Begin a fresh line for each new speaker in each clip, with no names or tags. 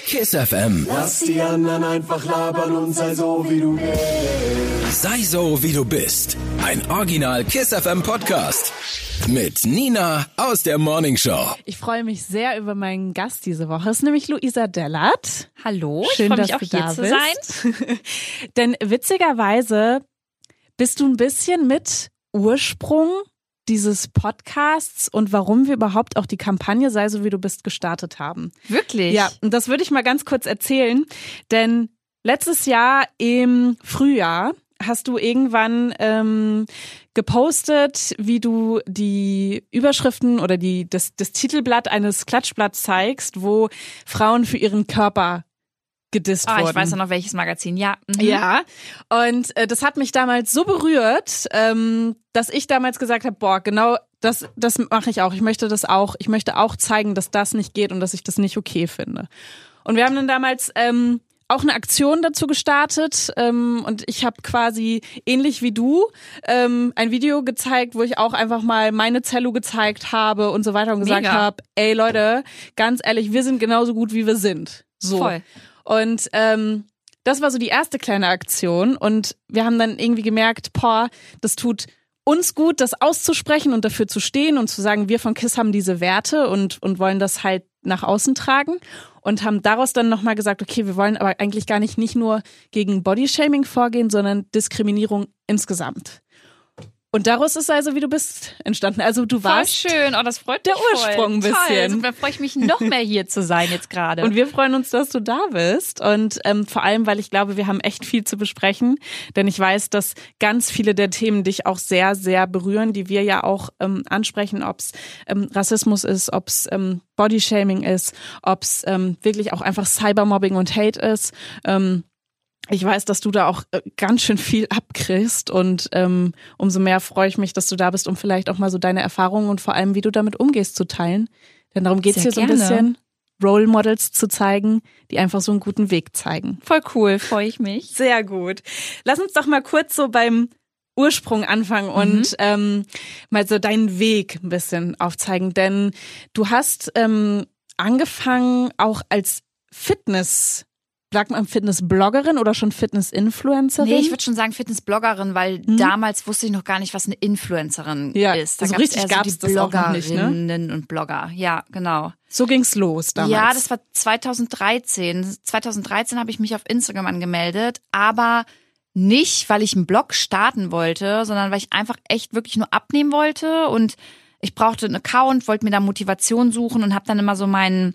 Kiss FM.
Lass die anderen einfach labern und sei so, wie du bist.
Sei so, wie du bist. Ein Original Kiss FM Podcast. Mit Nina aus der Morning Show.
Ich freue mich sehr über meinen Gast diese Woche. Es ist nämlich Luisa Dellert.
Hallo,
schön,
ich freue mich auch
dass du
hier
da
zu
bist.
sein.
Denn witzigerweise bist du ein bisschen mit Ursprung dieses Podcasts und warum wir überhaupt auch die Kampagne Sei so, wie du bist gestartet haben.
Wirklich?
Ja, und das würde ich mal ganz kurz erzählen, denn letztes Jahr im Frühjahr hast du irgendwann gepostet, wie du die Überschriften oder das Titelblatt eines Klatschblatts zeigst, wo Frauen für ihren Körper gedisst wurden.
Ich weiß noch welches Magazin, ja. Mhm.
Ja, und das hat mich damals so berührt, dass ich damals gesagt habe, boah, genau das mache ich auch. Ich möchte auch zeigen, dass das nicht geht und dass ich das nicht okay finde. Und wir haben dann damals auch eine Aktion dazu gestartet und ich habe quasi ähnlich wie du ein Video gezeigt, wo ich auch einfach mal meine Zello gezeigt habe und so weiter und gesagt habe, ey Leute, ganz ehrlich, wir sind genauso gut, wie wir sind. So.
Voll.
Und das war so die erste kleine Aktion und wir haben dann irgendwie gemerkt, das tut uns gut, das auszusprechen und dafür zu stehen und zu sagen, wir von KISS haben diese Werte und wollen das halt nach außen tragen und haben daraus dann nochmal gesagt, okay, wir wollen aber eigentlich gar nicht nur gegen Bodyshaming vorgehen, sondern Diskriminierung insgesamt. Und daraus ist also, wie du bist, entstanden. Also du warst
voll schön, das freut mich
der Ursprung ein bisschen.
Toll. Da freue ich mich noch mehr hier zu sein jetzt gerade.
Und wir freuen uns, dass du da bist und vor allem, weil ich glaube, wir haben echt viel zu besprechen, denn ich weiß, dass ganz viele der Themen dich auch sehr, sehr berühren, die wir ja auch ansprechen, ob es Rassismus ist, ob es Bodyshaming ist, ob es wirklich auch einfach Cybermobbing und Hate ist. Ich weiß, dass du da auch ganz schön viel abkriegst und umso mehr freue ich mich, dass du da bist, um vielleicht auch mal so deine Erfahrungen und vor allem, wie du damit umgehst, zu teilen. Denn darum geht's hier so ein bisschen, Role Models zu zeigen, die einfach so einen guten Weg zeigen.
Voll cool, freue ich mich.
Sehr gut. Lass uns doch mal kurz so beim Ursprung anfangen und mal so deinen Weg ein bisschen aufzeigen. Denn du hast angefangen auch als sagt man Fitnessbloggerin oder schon Fitnessinfluencerin?
Nee, ich würde schon sagen Fitnessbloggerin, weil damals wusste ich noch gar nicht, was eine Influencerin ist. Da
so richtig gab's das auch noch nicht, ne?
Bloggerinnen und Blogger. Ja, genau.
So ging's los damals.
Ja, das war 2013. 2013 habe ich mich auf Instagram angemeldet, aber nicht, weil ich einen Blog starten wollte, sondern weil ich einfach echt wirklich nur abnehmen wollte und ich brauchte einen Account, wollte mir da Motivation suchen und habe dann immer so meinen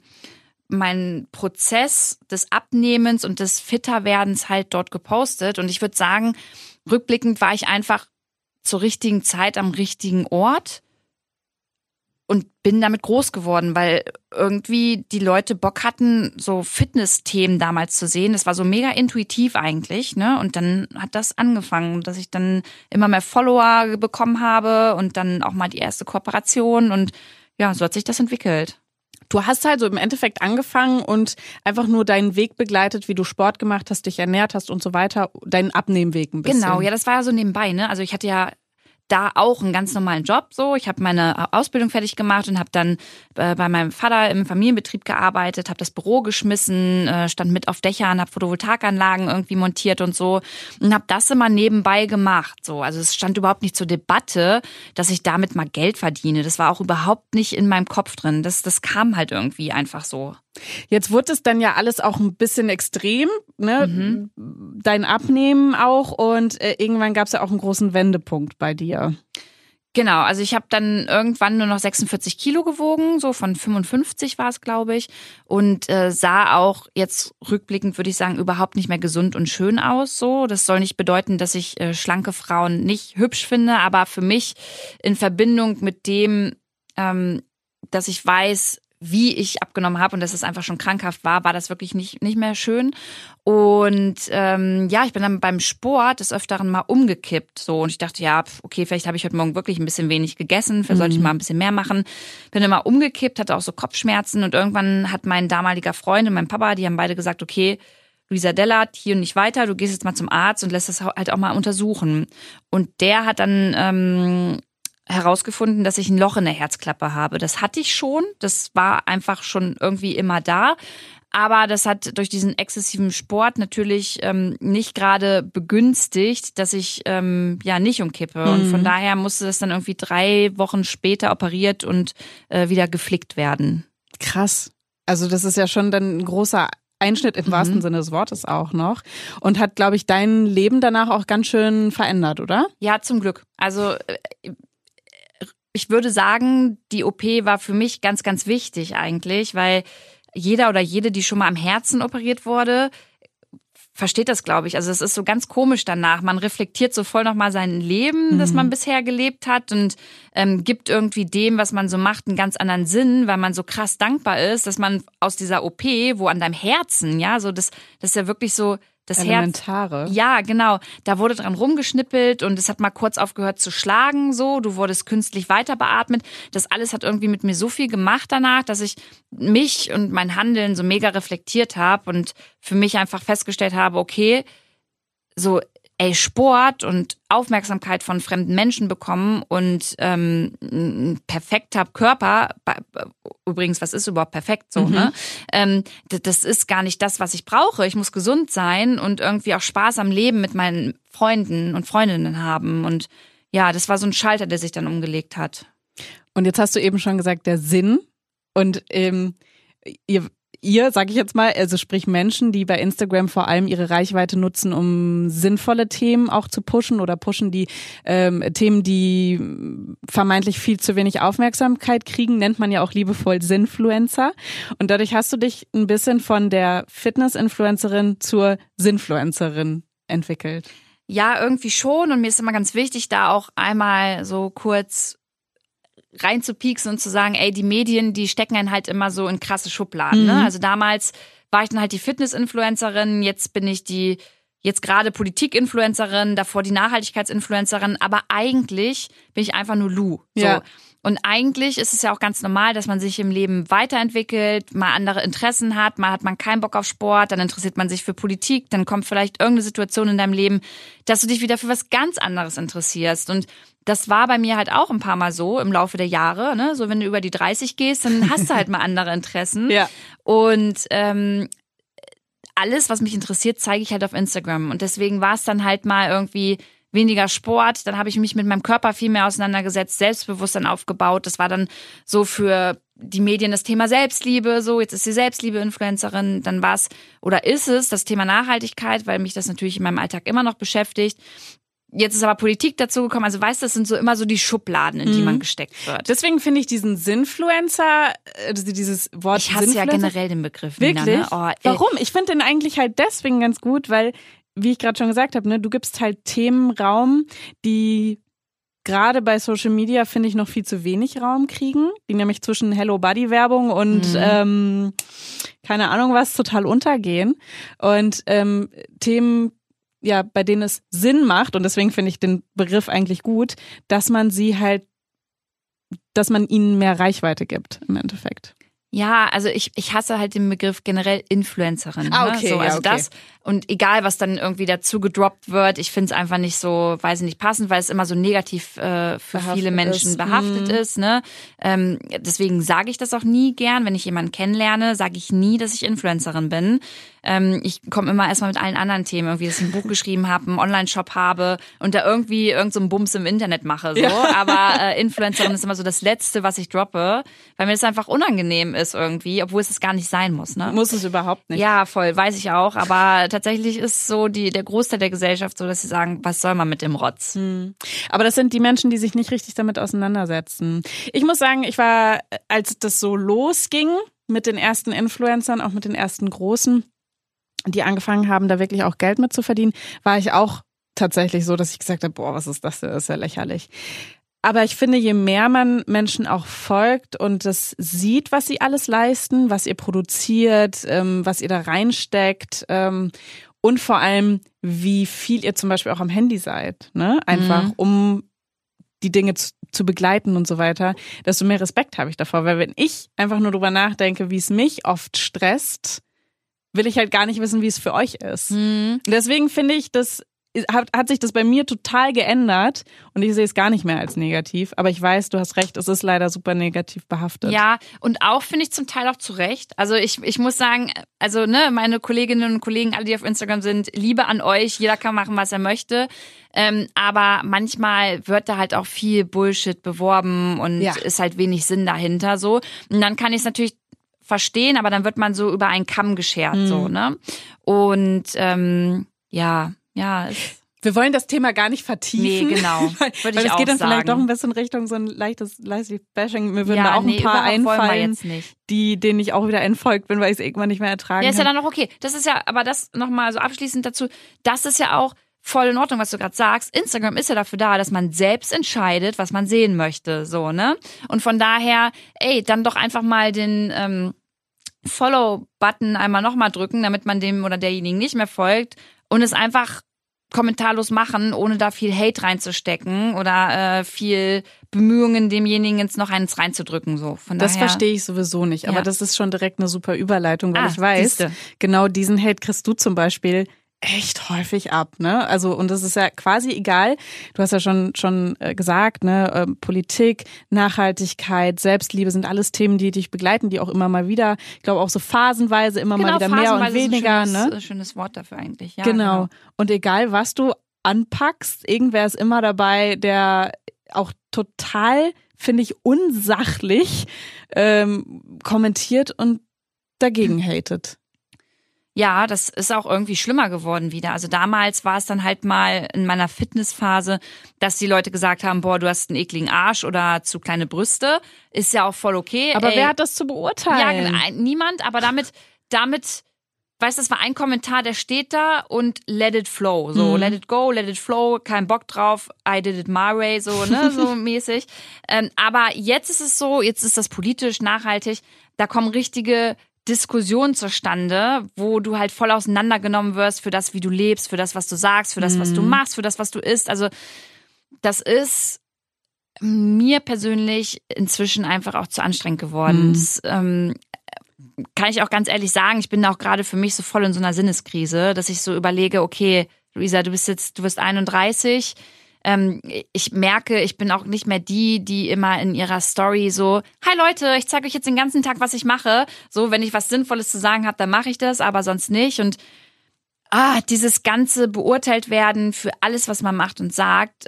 Prozess des Abnehmens und des Fitterwerdens halt dort gepostet. Und ich würde sagen, rückblickend war ich einfach zur richtigen Zeit am richtigen Ort und bin damit groß geworden, weil irgendwie die Leute Bock hatten, so Fitness-Themen damals zu sehen. Das war so mega intuitiv eigentlich, ne? Und dann hat das angefangen, dass ich dann immer mehr Follower bekommen habe und dann auch mal die erste Kooperation und ja, so hat sich das entwickelt.
Du hast halt so im Endeffekt angefangen und einfach nur deinen Weg begleitet, wie du Sport gemacht hast, dich ernährt hast und so weiter, deinen Abnehmweg ein bisschen.
Genau, ja, das war ja so nebenbei, ne? Also ich hatte ja da auch einen ganz normalen Job so. Ich habe meine Ausbildung fertig gemacht und habe dann bei meinem Vater im Familienbetrieb gearbeitet, habe das Büro geschmissen, stand mit auf Dächern, habe Photovoltaikanlagen irgendwie montiert und so und habe das immer nebenbei gemacht. So, also es stand überhaupt nicht zur Debatte, dass ich damit mal Geld verdiene. Das war auch überhaupt nicht in meinem Kopf drin. Das kam halt irgendwie einfach so.
Jetzt wurde es dann ja alles auch ein bisschen extrem, ne? Dein Abnehmen auch und irgendwann gab es ja auch einen großen Wendepunkt bei dir.
Genau, also ich habe dann irgendwann nur noch 46 Kilo gewogen, so von 55 war es, glaube ich, und sah auch jetzt rückblickend, würde ich sagen, überhaupt nicht mehr gesund und schön aus. So, das soll nicht bedeuten, dass ich schlanke Frauen nicht hübsch finde, aber für mich in Verbindung mit dem, dass ich weiß, wie ich abgenommen habe und dass es einfach schon krankhaft war das wirklich nicht mehr schön. Und ich bin dann beim Sport des Öfteren mal umgekippt. So, und ich dachte, ja, okay, vielleicht habe ich heute Morgen wirklich ein bisschen wenig gegessen, vielleicht sollte ich mal ein bisschen mehr machen. Bin dann mal umgekippt, hatte auch so Kopfschmerzen und irgendwann hat mein damaliger Freund und mein Papa, die haben beide gesagt, okay, Luisa Dellert, hier und nicht weiter, du gehst jetzt mal zum Arzt und lässt das halt auch mal untersuchen. Und der hat dann herausgefunden, dass ich ein Loch in der Herzklappe habe. Das hatte ich schon, das war einfach schon irgendwie immer da. Aber das hat durch diesen exzessiven Sport natürlich nicht gerade begünstigt, dass ich nicht umkippe. Und von daher musste das dann irgendwie 3 Wochen später operiert und wieder geflickt werden.
Krass. Also das ist ja schon dann ein großer Einschnitt im wahrsten Sinne des Wortes auch noch. Und hat, glaube ich, dein Leben danach auch ganz schön verändert, oder?
Ja, zum Glück. Also ich würde sagen, die OP war für mich ganz, ganz wichtig eigentlich, weil jeder oder jede, die schon mal am Herzen operiert wurde, versteht das, glaube ich. Also es ist so ganz komisch danach. Man reflektiert so voll nochmal sein Leben, das man bisher gelebt hat und gibt irgendwie dem, was man so macht, einen ganz anderen Sinn, weil man so krass dankbar ist, dass man aus dieser OP, wo an deinem Herzen, ja, so das ist ja wirklich so das
Elementare.
Herz. Ja, genau. Da wurde dran rumgeschnippelt und es hat mal kurz aufgehört zu schlagen, so. Du wurdest künstlich weiter beatmet. Das alles hat irgendwie mit mir so viel gemacht danach, dass ich mich und mein Handeln so mega reflektiert habe und für mich einfach festgestellt habe, okay, so, Sport und Aufmerksamkeit von fremden Menschen bekommen und ein perfekter Körper, übrigens, was ist überhaupt perfekt so, ne? Das ist gar nicht das, was ich brauche. Ich muss gesund sein und irgendwie auch Spaß am Leben mit meinen Freunden und Freundinnen haben. Und ja, das war so ein Schalter, der sich dann umgelegt hat.
Und jetzt hast du eben schon gesagt, der Sinn. Und ihr, sag ich jetzt mal, also sprich Menschen, die bei Instagram vor allem ihre Reichweite nutzen, um sinnvolle Themen auch zu pushen oder pushen die Themen, die vermeintlich viel zu wenig Aufmerksamkeit kriegen, nennt man ja auch liebevoll Sinnfluencer. Und dadurch hast du dich ein bisschen von der Fitness-Influencerin zur Sinnfluencerin entwickelt.
Ja, irgendwie schon. Und mir ist immer ganz wichtig, da auch einmal so kurz reinzupieksen und zu sagen, ey, die Medien, die stecken einen halt immer so in krasse Schubladen. Ne? Also damals war ich dann halt die Fitness-Influencerin, jetzt bin ich jetzt gerade Politik-Influencerin, davor die Nachhaltigkeits-Influencerin, aber eigentlich bin ich einfach nur Lou. So.
Ja.
Und eigentlich ist es ja auch ganz normal, dass man sich im Leben weiterentwickelt, mal andere Interessen hat, mal hat man keinen Bock auf Sport, dann interessiert man sich für Politik, dann kommt vielleicht irgendeine Situation in deinem Leben, dass du dich wieder für was ganz anderes interessierst. Und das war bei mir halt auch ein paar Mal so im Laufe der Jahre, ne? So wenn du über die 30 gehst, dann hast du halt mal andere Interessen.
Ja.
Und alles, was mich interessiert, zeige ich halt auf Instagram. Und deswegen war es dann halt mal irgendwie weniger Sport. Dann habe ich mich mit meinem Körper viel mehr auseinandergesetzt, Selbstbewusstsein aufgebaut. Das war dann so für die Medien das Thema Selbstliebe. So, jetzt ist sie Selbstliebe-Influencerin. Dann war es oder ist es das Thema Nachhaltigkeit, weil mich das natürlich in meinem Alltag immer noch beschäftigt. Jetzt ist aber Politik dazu gekommen. Also weißt du, das sind so immer so die Schubladen, in die man gesteckt wird.
Deswegen finde ich diesen Sinnfluencer, also dieses Wort
Ich hasse ja generell den Begriff.
Wirklich?
Nina, ne?
Warum? Ich finde den eigentlich halt deswegen ganz gut, weil, wie ich gerade schon gesagt habe, ne, du gibst halt Themen Raum, die gerade bei Social Media, finde ich, noch viel zu wenig Raum kriegen, die nämlich zwischen Hello-Buddy-Werbung und keine Ahnung was total untergehen. Und Themen, ja, bei denen es Sinn macht, und deswegen finde ich den Begriff eigentlich gut, dass man ihnen mehr Reichweite gibt im Endeffekt.
Ja, also ich hasse halt den Begriff generell Influencerin.
Okay,
ne? So, also
ja, okay.
das und egal, was dann irgendwie dazu gedroppt wird, ich finde es einfach nicht so, weiß ich nicht, passend, weil es immer so negativ für viele Menschen behaftet ist. Ne? Deswegen sage ich das auch nie gern. Wenn ich jemanden kennenlerne, sage ich nie, dass ich Influencerin bin. Ich komme immer erstmal mit allen anderen Themen, irgendwie, dass ich ein Buch geschrieben habe, einen Online-Shop habe und da irgendwie irgend so einen Bums im Internet mache. So. Ja. Aber Influencerin ist immer so das Letzte, was ich droppe, weil mir das einfach unangenehm ist irgendwie, obwohl es gar nicht sein muss. Ne?
Muss es überhaupt nicht.
Ja, voll, weiß ich auch. Aber tatsächlich ist so der Großteil der Gesellschaft so, dass sie sagen, was soll man mit dem Rotz?
Aber das sind die Menschen, die sich nicht richtig damit auseinandersetzen. Ich muss sagen, ich war, als das so losging mit den ersten Influencern, auch mit den ersten Großen, die angefangen haben, da wirklich auch Geld mit zu verdienen, war ich auch tatsächlich so, dass ich gesagt habe, boah, was ist das denn? Das ist ja lächerlich. Aber ich finde, je mehr man Menschen auch folgt und das sieht, was sie alles leisten, was ihr produziert, was ihr da reinsteckt und vor allem, wie viel ihr zum Beispiel auch am Handy seid, ne? Einfach um die Dinge zu begleiten und so weiter, desto mehr Respekt habe ich davor. Weil wenn ich einfach nur drüber nachdenke, wie es mich oft stresst, will ich halt gar nicht wissen, wie es für euch ist. Deswegen finde ich das hat sich das bei mir total geändert und ich sehe es gar nicht mehr als negativ. Aber ich weiß, du hast recht, es ist leider super negativ behaftet.
Ja, und auch finde ich zum Teil auch zu Recht. Also ich muss sagen, also meine Kolleginnen und Kollegen, alle, die auf Instagram sind, Liebe an euch. Jeder kann machen, was er möchte. Aber manchmal wird da halt auch viel Bullshit beworben und ist halt wenig Sinn dahinter so. Und dann kann ich es natürlich verstehen, aber dann wird man so über einen Kamm geschert, so, ne? Und ja.
Wir wollen das Thema gar nicht vertiefen.
Nee, genau.
Weil es geht dann vielleicht doch ein bisschen Richtung so ein leichtes Bashing. Mir würden da auch ein paar einfallen, denen ich auch wieder entfolgt bin, weil ich es irgendwann nicht mehr ertragen kann.
Ja, ist ja dann auch okay. Das ist ja, aber das nochmal so abschließend dazu, das ist ja auch voll in Ordnung, was du gerade sagst. Instagram ist ja dafür da, dass man selbst entscheidet, was man sehen möchte, so, ne? Und von daher, dann doch einfach mal den Follow-Button einmal nochmal drücken, damit man dem oder derjenigen nicht mehr folgt und es einfach kommentarlos machen, ohne da viel Hate reinzustecken oder viel Bemühungen, demjenigen jetzt noch eins reinzudrücken. So. Von
das
daher,
verstehe ich sowieso nicht, aber das ist schon direkt eine super Überleitung, weil ich weiß,
siehste.
Genau diesen Hate kriegst du zum Beispiel echt häufig ab, ne? Also, und das ist ja quasi egal. Du hast ja schon gesagt, ne? Politik, Nachhaltigkeit, Selbstliebe sind alles Themen, die dich begleiten, die auch immer mal wieder, ich glaube auch so phasenweise immer mal wieder mehr und weniger,
ist ein
ne?
Schönes Wort dafür eigentlich, ja.
Genau. Und egal, was du anpackst, irgendwer ist immer dabei, der auch total, finde ich, unsachlich kommentiert und dagegen hatet.
Ja, das ist auch irgendwie schlimmer geworden wieder. Also damals war es dann halt mal in meiner Fitnessphase, dass die Leute gesagt haben, boah, du hast einen ekligen Arsch oder zu kleine Brüste. Ist ja auch voll okay.
Aber wer hat das zu beurteilen?
Ja, niemand, aber damit, weißt du, das war ein Kommentar, der steht da und let it flow. So, let it go, let it flow, kein Bock drauf, I did it my way, so, ne, so mäßig. Aber jetzt ist es so, jetzt ist das politisch, nachhaltig, da kommen richtige Diskussion zustande, wo du halt voll auseinandergenommen wirst für das, wie du lebst, für das, was du sagst, für das, was du machst, für das, was du isst. Also das ist mir persönlich inzwischen einfach auch zu anstrengend geworden. Das kann ich auch ganz ehrlich sagen, ich bin auch gerade für mich so voll in so einer Sinneskrise, dass ich so überlege, okay, Luisa, du wirst 31, ich merke, ich bin auch nicht mehr die immer in ihrer Story so, hi Leute, ich zeige euch jetzt den ganzen Tag, was ich mache. So, wenn ich was Sinnvolles zu sagen habe, dann mache ich das, aber sonst nicht. Und dieses ganze beurteilt werden für alles, was man macht und sagt,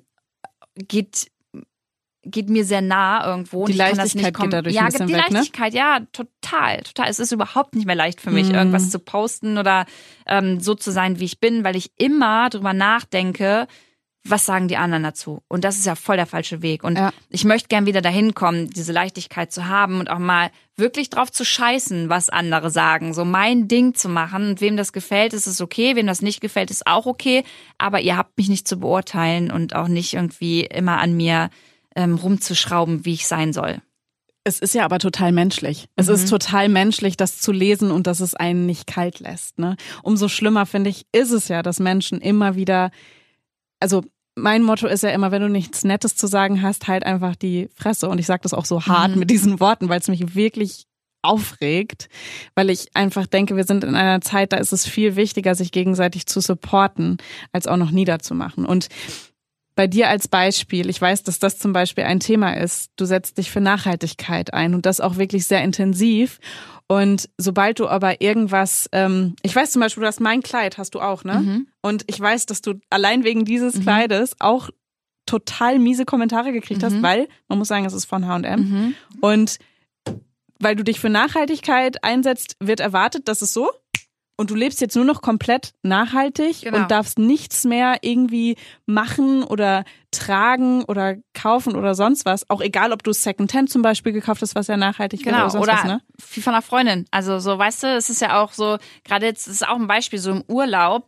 geht mir sehr nah irgendwo.
Die Leichtigkeit geht dadurch ein bisschen weg, ne?
Die Leichtigkeit, ja, total. Es ist überhaupt nicht mehr leicht für mich, irgendwas zu posten oder so zu sein, wie ich bin, weil ich immer drüber nachdenke, was sagen die anderen dazu? Und das ist ja voll der falsche Weg. Und ich möchte gern wieder dahin kommen, diese Leichtigkeit zu haben und auch mal wirklich drauf zu scheißen, was andere sagen. So mein Ding zu machen. Und wem das gefällt, ist es okay. Wem das nicht gefällt, ist auch okay. Aber ihr habt mich nicht zu beurteilen und auch nicht irgendwie immer an mir rumzuschrauben, wie ich sein soll.
Es ist ja aber total menschlich. Es ist total menschlich, das zu lesen und dass es einen nicht kalt lässt, ne? Umso schlimmer, finde ich, ist es ja, dass Menschen immer wieder, also mein Motto ist ja immer, wenn du nichts Nettes zu sagen hast, halt einfach die Fresse. Und ich sage das auch so hart mit diesen Worten, weil es mich wirklich aufregt, weil ich einfach denke, wir sind in einer Zeit, da ist es viel wichtiger, sich gegenseitig zu supporten, als auch noch niederzumachen. Und bei dir als Beispiel, ich weiß, dass das zum Beispiel ein Thema ist. Du setzt dich für Nachhaltigkeit ein und das auch wirklich sehr intensiv. Und sobald du aber irgendwas, ich weiß zum Beispiel, du hast mein Kleid, hast du auch, ne? Und ich weiß, dass du allein wegen dieses Kleides auch total miese Kommentare gekriegt hast, weil, man muss sagen, es ist von H&M. Und weil du dich für Nachhaltigkeit einsetzt, wird erwartet, dass es so. Und du lebst jetzt nur noch komplett nachhaltig und darfst nichts mehr irgendwie machen oder tragen oder kaufen oder sonst was. Auch egal, ob du Secondhand zum Beispiel gekauft hast, was ja nachhaltig wäre oder sonst was, ne?
Wie von einer Freundin. Also so, weißt du, es ist ja auch so, gerade jetzt ist auch ein Beispiel, so im Urlaub,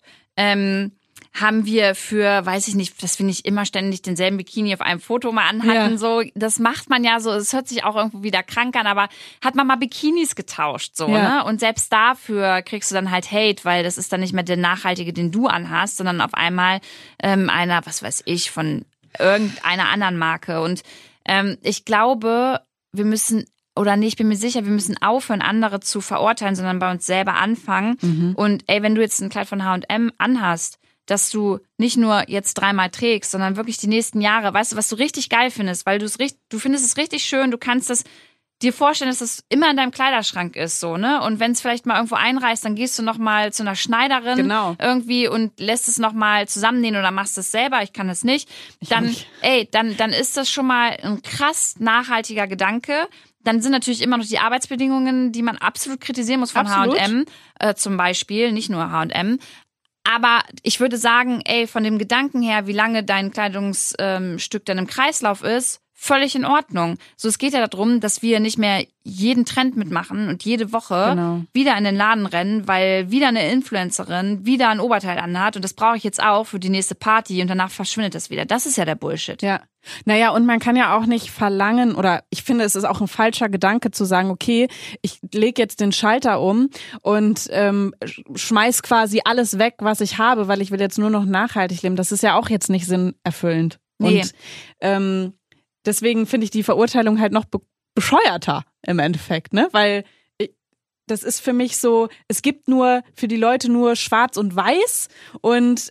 haben wir für, weiß ich nicht, dass wir nicht immer ständig denselben Bikini auf einem Foto mal anhatten, so, das macht man ja so, es hört sich auch irgendwo wieder krank an, aber hat man mal Bikinis getauscht, so, ne? Und selbst dafür kriegst du dann halt Hate, weil das ist dann nicht mehr der nachhaltige, den du anhast, sondern auf einmal einer, was weiß ich, von irgendeiner anderen Marke. Und ich glaube, wir müssen, oder nicht, ich bin mir sicher, wir müssen aufhören, andere zu verurteilen, sondern bei uns selber anfangen. Und wenn du jetzt ein Kleid von H&M anhast, dass du nicht nur jetzt 3-mal trägst, sondern wirklich die nächsten Jahre, weißt du, was du richtig geil findest, weil du findest es richtig schön, du kannst das dir vorstellen, dass das immer in deinem Kleiderschrank ist, so, ne? Und wenn es vielleicht mal irgendwo einreißt, dann gehst du nochmal zu einer Schneiderin irgendwie und lässt es nochmal zusammennähen oder machst es selber, ich kann es nicht. Dann ist das schon mal ein krass nachhaltiger Gedanke. Dann sind natürlich immer noch die Arbeitsbedingungen, die man absolut kritisieren muss von H&M zum Beispiel, nicht nur H&M. Aber ich würde sagen, von dem Gedanken her, wie lange dein Kleidungsstück dann im Kreislauf ist, völlig in Ordnung. So, es geht ja darum, dass wir nicht mehr jeden Trend mitmachen und jede Woche wieder in den Laden rennen, weil wieder eine Influencerin wieder ein Oberteil anhat und das brauche ich jetzt auch für die nächste Party und danach verschwindet das wieder. Das ist ja der Bullshit.
Ja. Naja, und man kann ja auch nicht verlangen, oder ich finde, es ist auch ein falscher Gedanke zu sagen, okay, ich lege jetzt den Schalter um und schmeiß quasi alles weg, was ich habe, weil ich will jetzt nur noch nachhaltig leben. Das ist ja auch jetzt nicht sinnerfüllend.
Nee.
Und deswegen finde ich die Verurteilung halt noch bescheuerter im Endeffekt, ne? Weil das ist für mich so, es gibt für die Leute nur schwarz und weiß und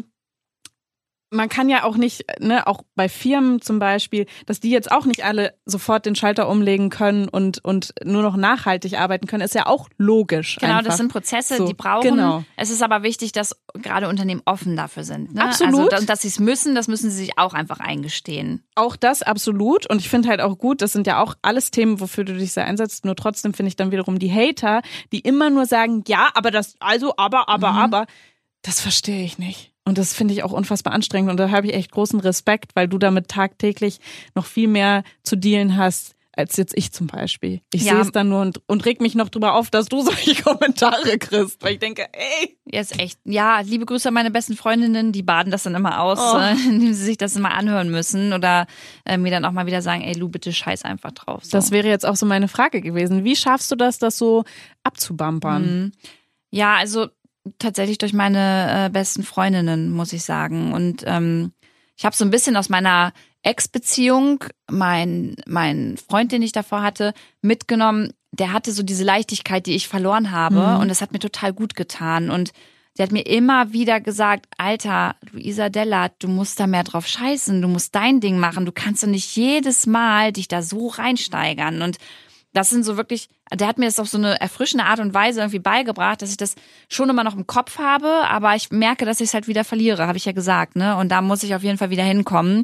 man kann ja auch nicht, ne, auch bei Firmen zum Beispiel, dass die jetzt auch nicht alle sofort den Schalter umlegen können und nur noch nachhaltig arbeiten können, ist ja auch logisch.
Genau,
einfach.
Das sind Prozesse, die brauchen.
Genau.
Es ist aber wichtig, dass gerade Unternehmen offen dafür sind. Ne?
Absolut.
Also, dass sie es müssen, das müssen sie sich auch einfach eingestehen.
Auch das absolut. Und ich finde halt auch gut, das sind ja auch alles Themen, wofür du dich sehr einsetzt. Nur trotzdem finde ich dann wiederum die Hater, die immer nur sagen, ja, aber das, also, aber, das verstehe ich nicht. Und das finde ich auch unfassbar anstrengend. Und da habe ich echt großen Respekt, weil du damit tagtäglich noch viel mehr zu dealen hast, als jetzt ich zum Beispiel. Ich sehe es dann nur und reg mich noch drüber auf, dass du solche Kommentare kriegst, weil ich denke,
Ja, ist echt. Ja, liebe Grüße an meine besten Freundinnen, die baden das dann immer aus, indem sie sich das immer anhören müssen oder mir dann auch mal wieder sagen, Lu, bitte scheiß einfach drauf. So.
Das wäre jetzt auch so meine Frage gewesen. Wie schaffst du das so abzubumpern?
Ja, also tatsächlich durch meine besten Freundinnen, muss ich sagen. Und ich habe so ein bisschen aus meiner Ex-Beziehung, mein Freund, den ich davor hatte, mitgenommen. Der hatte so diese Leichtigkeit, die ich verloren habe. Und das hat mir total gut getan. Und der hat mir immer wieder gesagt, Alter, Luisa Dellert, du musst da mehr drauf scheißen. Du musst dein Ding machen. Du kannst doch nicht jedes Mal dich da so reinsteigern. Und das sind so wirklich, der hat mir das auf so eine erfrischende Art und Weise irgendwie beigebracht, dass ich das schon immer noch im Kopf habe, aber ich merke, dass ich es halt wieder verliere, habe ich ja gesagt, ne? Und da muss ich auf jeden Fall wieder hinkommen,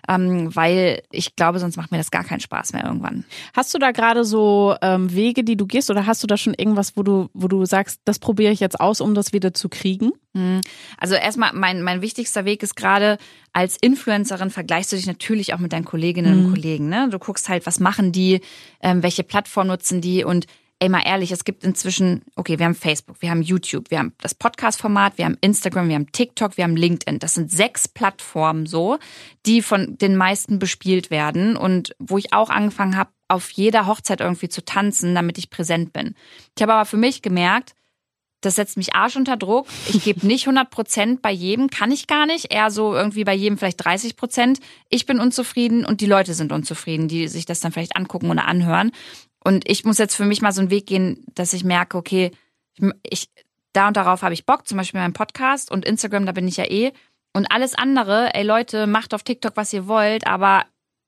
weil ich glaube, sonst macht mir das gar keinen Spaß mehr irgendwann.
Hast du da gerade so Wege, die du gehst, oder hast du da schon irgendwas, wo du sagst, das probiere ich jetzt aus, um das wieder zu kriegen?
Also erstmal, mein wichtigster Weg ist gerade, als Influencerin vergleichst du dich natürlich auch mit deinen Kolleginnen und Kollegen, ne? Du guckst halt, was machen die, welche Plattform nutzen die und mal ehrlich, es gibt inzwischen, okay, wir haben Facebook, wir haben YouTube, wir haben das Podcast-Format, wir haben Instagram, wir haben TikTok, wir haben LinkedIn. Das sind 6 Plattformen so, die von den meisten bespielt werden und wo ich auch angefangen habe, auf jeder Hochzeit irgendwie zu tanzen, damit ich präsent bin. Ich habe aber für mich gemerkt, das setzt mich arsch unter Druck. Ich gebe nicht 100% bei jedem, kann ich gar nicht. Eher so irgendwie bei jedem vielleicht 30%. Ich bin unzufrieden und die Leute sind unzufrieden, die sich das dann vielleicht angucken oder anhören. Und ich muss jetzt für mich mal so einen Weg gehen, dass ich merke, okay, ich da und darauf habe ich Bock, zum Beispiel meinen Podcast und Instagram, da bin ich ja Und alles andere, Leute, macht auf TikTok, was ihr wollt, aber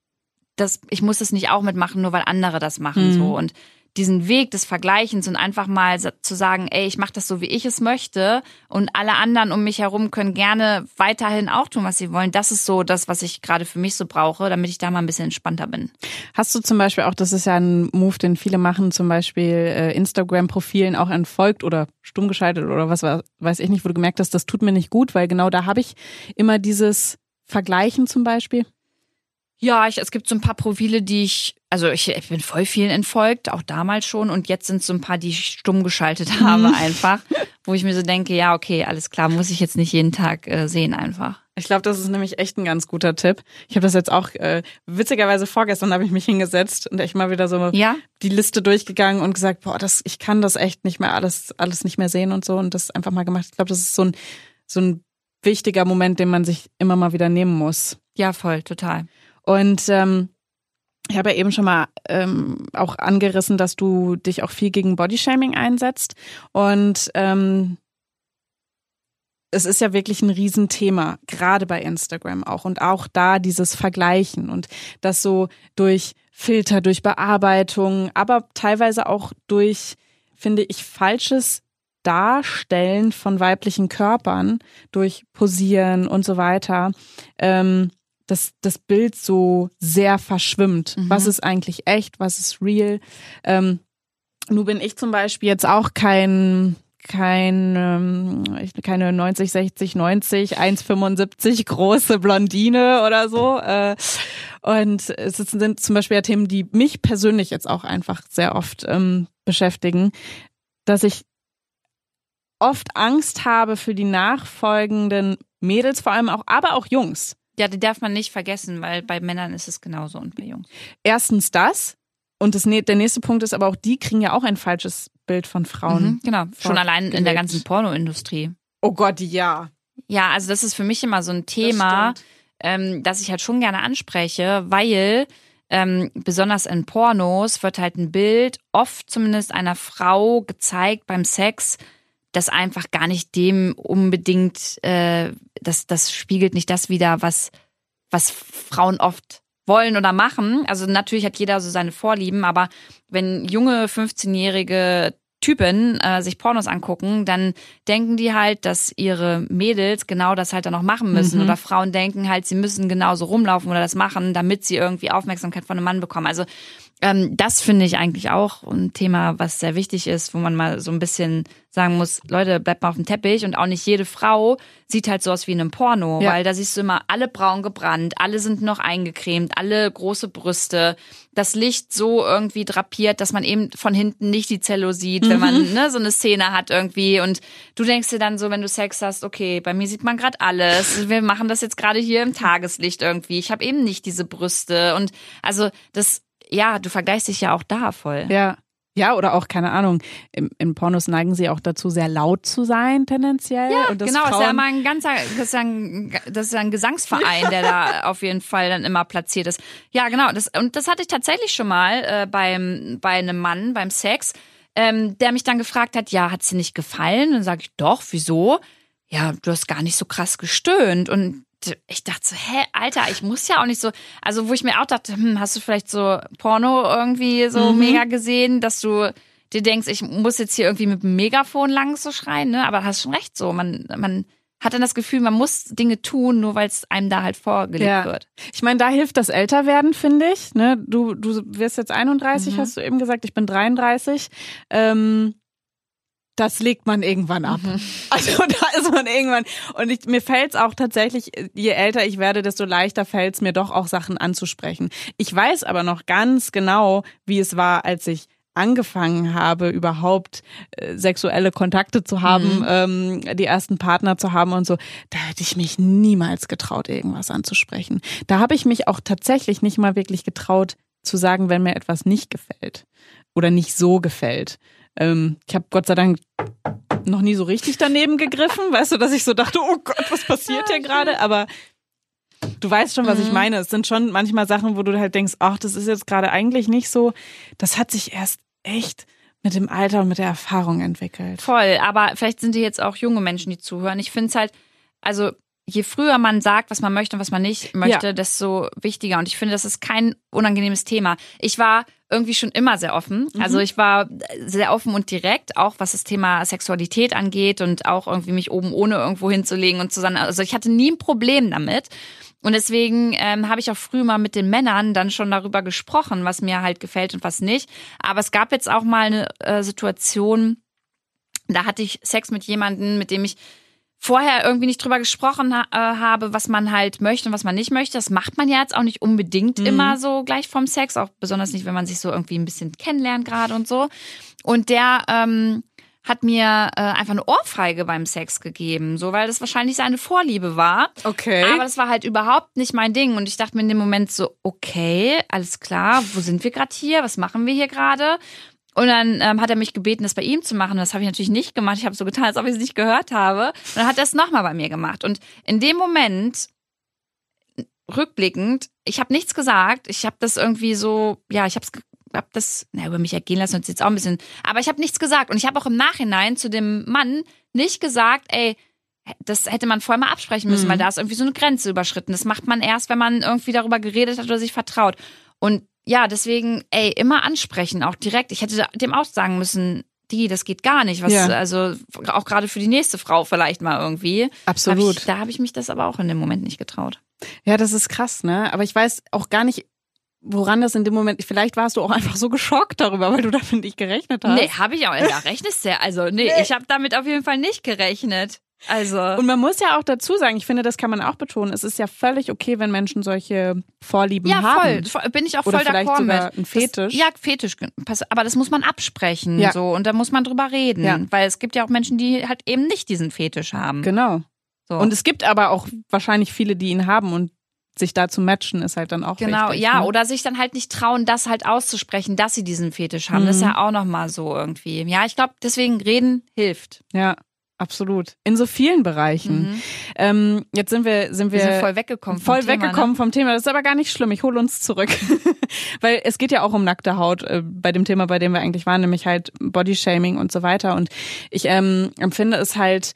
ich muss das nicht auch mitmachen, nur weil andere das machen. So. Und diesen Weg des Vergleichens und einfach mal zu sagen, ich mache das so, wie ich es möchte und alle anderen um mich herum können gerne weiterhin auch tun, was sie wollen. Das ist so das, was ich gerade für mich so brauche, damit ich da mal ein bisschen entspannter bin.
Hast du zum Beispiel auch, das ist ja ein Move, den viele machen, zum Beispiel Instagram-Profilen auch entfolgt oder stumm geschaltet oder was weiß ich nicht, wo du gemerkt hast, das tut mir nicht gut, weil genau da habe ich immer dieses Vergleichen zum Beispiel.
Ja, es gibt so ein paar Profile, ich bin voll vielen entfolgt, auch damals schon. Und jetzt sind so ein paar, die ich stumm geschaltet habe einfach, wo ich mir so denke, ja, okay, alles klar, muss ich jetzt nicht jeden Tag sehen einfach.
Ich glaube, das ist nämlich echt ein ganz guter Tipp. Ich habe das jetzt auch, witzigerweise vorgestern habe ich mich hingesetzt und echt mal wieder so die Liste durchgegangen und gesagt, ich kann das echt nicht mehr alles nicht mehr sehen und so und das einfach mal gemacht. Ich glaube, das ist so ein wichtiger Moment, den man sich immer mal wieder nehmen muss.
Ja, voll, total.
Und ich habe ja eben schon mal auch angerissen, dass du dich auch viel gegen Bodyshaming einsetzt. Und es ist ja wirklich ein Riesenthema, gerade bei Instagram auch. Und auch da dieses Vergleichen und das so durch Filter, durch Bearbeitung, aber teilweise auch durch, finde ich, falsches Darstellen von weiblichen Körpern, durch Posieren und so weiter, das Bild so sehr verschwimmt. Was ist eigentlich echt, was ist real? Nun bin ich zum Beispiel jetzt auch keine 90, 60, 90, 1,75 große Blondine oder so. Und es sind zum Beispiel ja Themen, die mich persönlich jetzt auch einfach sehr oft beschäftigen, dass ich oft Angst habe für die nachfolgenden Mädels, vor allem auch, aber auch Jungs.
Ja, die darf man nicht vergessen, weil bei Männern ist es genauso und bei Jungs.
Erstens das. Und der nächste Punkt ist aber auch, die kriegen ja auch ein falsches Bild von Frauen.
Genau, schon allein in der ganzen Pornoindustrie.
Oh Gott, ja.
Ja, also das ist für mich immer so ein Thema, das ich halt schon gerne anspreche, weil besonders in Pornos wird halt ein Bild, oft zumindest einer Frau gezeigt beim Sex, das einfach gar nicht dem unbedingt, das spiegelt nicht das wider, was Frauen oft wollen oder machen. Also natürlich hat jeder so seine Vorlieben, aber wenn junge 15-jährige Typen sich Pornos angucken, dann denken die halt, dass ihre Mädels genau das halt dann auch machen müssen. Oder Frauen denken halt, sie müssen genauso rumlaufen oder das machen, damit sie irgendwie Aufmerksamkeit von einem Mann bekommen. Also das finde ich eigentlich auch ein Thema, was sehr wichtig ist, wo man mal so ein bisschen sagen muss, Leute, bleibt mal auf dem Teppich. Und auch nicht jede Frau sieht halt so aus wie in einem Porno, weil da siehst du immer alle braun gebrannt, alle sind noch eingecremt, alle große Brüste, das Licht so irgendwie drapiert, dass man eben von hinten nicht die Zello sieht, wenn man so eine Szene hat irgendwie. Und du denkst dir dann so, wenn du Sex hast, okay, bei mir sieht man gerade alles. Wir machen das jetzt gerade hier im Tageslicht irgendwie. Ich habe eben nicht diese Brüste. Und also das, ja, du vergleichst dich ja auch da voll.
Ja. Ja, oder auch, keine Ahnung, in Pornos neigen sie auch dazu, sehr laut zu sein, tendenziell.
Ja,
und
genau, ist ja immer das ist ja ein Gesangsverein, der da auf jeden Fall dann immer platziert ist. Ja, genau, das hatte ich tatsächlich schon mal bei einem Mann, beim Sex, der mich dann gefragt hat, ja, hat's dir nicht gefallen? Und dann sage ich, doch, wieso? Ja, du hast gar nicht so krass gestöhnt. Und ich dachte so, Alter, ich muss ja auch nicht so, also wo ich mir auch dachte, hast du vielleicht so Porno irgendwie so mega gesehen, dass du dir denkst, ich muss jetzt hier irgendwie mit dem Megafon lang so schreien, ne? Aber hast schon recht so, man hat dann das Gefühl, man muss Dinge tun, nur weil es einem da halt vorgelegt wird.
Ich meine, da hilft das Älterwerden, finde ich, ne? Du wirst jetzt 31, hast du eben gesagt, ich bin 33, das legt man irgendwann ab. Also da ist man irgendwann. Und mir fällt es auch tatsächlich, je älter ich werde, desto leichter fällt es mir doch auch Sachen anzusprechen. Ich weiß aber noch ganz genau, wie es war, als ich angefangen habe, überhaupt sexuelle Kontakte zu haben, die ersten Partner zu haben und so. Da hätte ich mich niemals getraut, irgendwas anzusprechen. Da habe ich mich auch tatsächlich nicht mal wirklich getraut, zu sagen, wenn mir etwas nicht gefällt oder nicht so gefällt. Ich habe Gott sei Dank noch nie so richtig daneben gegriffen, weißt du, dass ich so dachte, oh Gott, was passiert hier gerade? Aber du weißt schon, was ich meine. Es sind schon manchmal Sachen, wo du halt denkst, ach, das ist jetzt gerade eigentlich nicht so. Das hat sich erst echt mit dem Alter und mit der Erfahrung entwickelt.
Voll, aber vielleicht sind die jetzt auch junge Menschen, die zuhören. Ich finde es halt, also je früher man sagt, was man möchte und was man nicht möchte, desto wichtiger. Und ich finde, das ist kein unangenehmes Thema. Ich war irgendwie schon immer sehr offen. Also ich war sehr offen und direkt, auch was das Thema Sexualität angeht und auch irgendwie mich oben ohne irgendwo hinzulegen und zusammen. Also ich hatte nie ein Problem damit. Und deswegen habe ich auch früh mal mit den Männern dann schon darüber gesprochen, was mir halt gefällt und was nicht. Aber es gab jetzt auch mal eine Situation, da hatte ich Sex mit jemandem, mit dem ich vorher irgendwie nicht drüber gesprochen habe, was man halt möchte und was man nicht möchte. Das macht man ja jetzt auch nicht unbedingt immer so gleich vom Sex, auch besonders nicht, wenn man sich so irgendwie ein bisschen kennenlernt gerade und so. Und der hat mir einfach eine Ohrfeige beim Sex gegeben, so, weil das wahrscheinlich seine Vorliebe war.
Okay.
Aber das war halt überhaupt nicht mein Ding. Und ich dachte mir in dem Moment so, okay, alles klar, wo sind wir gerade hier? Was machen wir hier gerade? Und dann hat er mich gebeten, das bei ihm zu machen. Das habe ich natürlich nicht gemacht. Ich habe so getan, als ob ich es nicht gehört habe. Und dann hat er es nochmal bei mir gemacht. Und in dem Moment, rückblickend, ich habe nichts gesagt. Ich habe das irgendwie so, ja, ich habe das über mich ergehen lassen und jetzt auch ein bisschen. Aber ich habe nichts gesagt. Und ich habe auch im Nachhinein zu dem Mann nicht gesagt, ey, das hätte man vorher mal absprechen müssen, weil da ist irgendwie so eine Grenze überschritten. Das macht man erst, wenn man irgendwie darüber geredet hat oder sich vertraut. Und ja, deswegen, immer ansprechen, auch direkt. Ich hätte dem auch sagen müssen, das geht gar nicht. Also auch gerade für die nächste Frau vielleicht mal irgendwie.
Absolut.
Da habe ich mich das aber auch in dem Moment nicht getraut.
Ja, das ist krass, ne? Aber ich weiß auch gar nicht, woran das in dem Moment, vielleicht warst du auch einfach so geschockt darüber, weil du damit nicht gerechnet hast.
Nee, habe ich auch. Da rechnest du ja. Also, nee, ich habe damit auf jeden Fall nicht gerechnet. Also.
Und man muss ja auch dazu sagen, ich finde, das kann man auch betonen, es ist ja völlig okay, wenn Menschen solche Vorlieben haben.
Ja, voll. Bin ich auch
oder
voll
vielleicht
d'accord
sogar
mit.
ein Fetisch.
Fetisch. Aber das muss man absprechen.
Ja.
So, und da muss man drüber reden.
Ja.
Weil es gibt ja auch Menschen, die halt eben nicht diesen Fetisch haben.
Genau.
So.
Und es gibt aber auch wahrscheinlich viele, die ihn haben und sich da zu matchen ist halt dann auch
genau,
wichtig.
ja,
ne?
oder sich dann halt nicht trauen, das halt auszusprechen, dass sie diesen Fetisch haben. Das ist ja auch nochmal so irgendwie. Ja, ich glaube, deswegen reden hilft.
Ja, absolut. In so vielen Bereichen. Jetzt sind wir
voll weggekommen vom Thema,
vom Thema. Das ist aber gar nicht schlimm. Ich hole uns zurück. Weil es geht ja auch um nackte Haut bei dem Thema, bei dem wir eigentlich waren, nämlich halt Bodyshaming und so weiter. Und ich empfinde es halt